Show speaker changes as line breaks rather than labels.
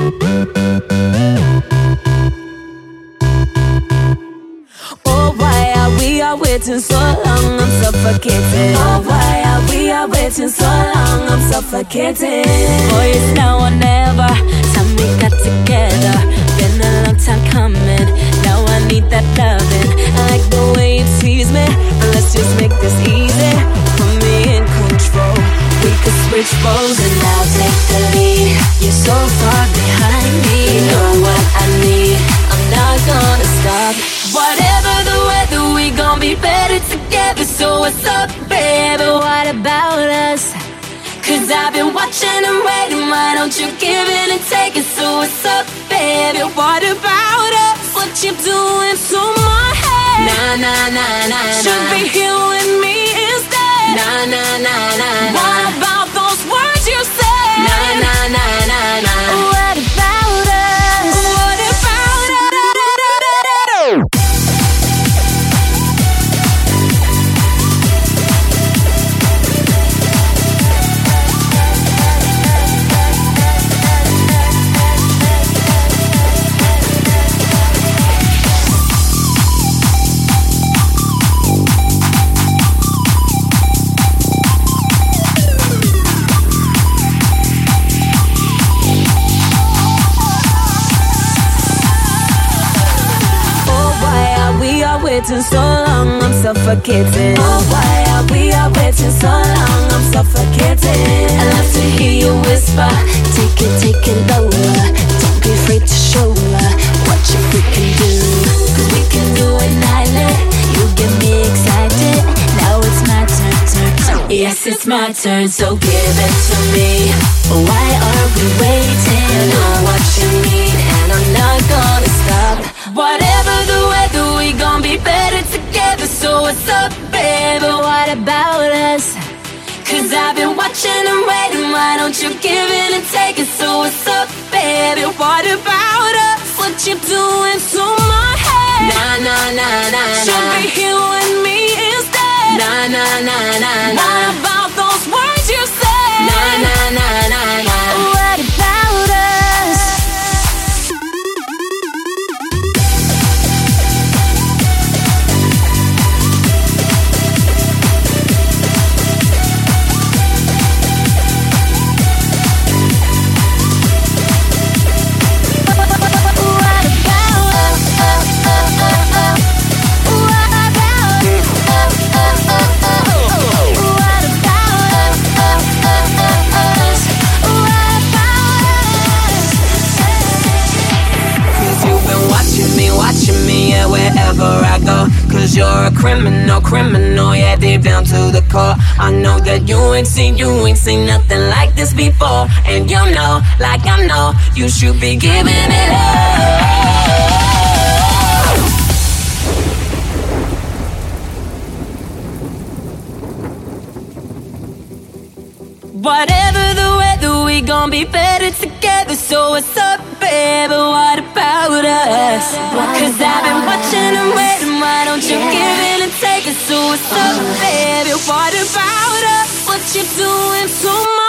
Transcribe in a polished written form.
Oh, why are we are waiting so long? I'm suffocating. Oh, why are we are waiting so long? I'm suffocating. Boy, it's now or never. Time we got together. Been a long time coming. Now I need that loving. I like the way you tease me, but let's just make this easy. Put me in control. We could switch roles and I'll take the lead. You're so far behind me. You know what I need. I'm not gonna stop. Whatever the weather, we gon' be better together. So what's up, baby? What about us? Cause I've been watching and waiting. Why don't you give in and take it? So what's up, baby? What about us? What you doing to my head? Nah, nah, nah, nah, nah. Should be here with me instead. Nah, nah, nah, nah, nah. What about those words you said? Nah, nah, nah, nah, nah. What about us? What about us? Waiting so long, I'm suffocating. Oh, why are we are waiting so long? I'm suffocating. I love to hear you whisper. Take it lower. Don't be afraid to show what you freaking do. Cause we can do it nightly. You get me excited. Now it's my turn. Yes, it's my turn, so give it to me. Why are we waiting? You know what you need, and I'm not gonna stop. Whatever the weather, we gon' be better together. So what's up, baby? What about us? Cause I've been watching and waiting. Why don't you give in and take it? So what's up, baby? What about us? What you doing to my head? Nah, nah, nah, nah. Should be here with me instead. Nah, nah, nah, nah, nah. What about those words you said? Nah, nah, nah, nah, nah. What about us?
Watching me, yeah, wherever I go. Cause you're a criminal, yeah, deep down to the core. I know that you ain't seen nothing like this before. And you know, like I know, you should be giving it up.
Whatever the weather, we gon' be better together. So what's up, baby? What about us? Cause I've been watching and waiting. Why don't you give in and take it? So what's up, baby? What about us? What you doing to my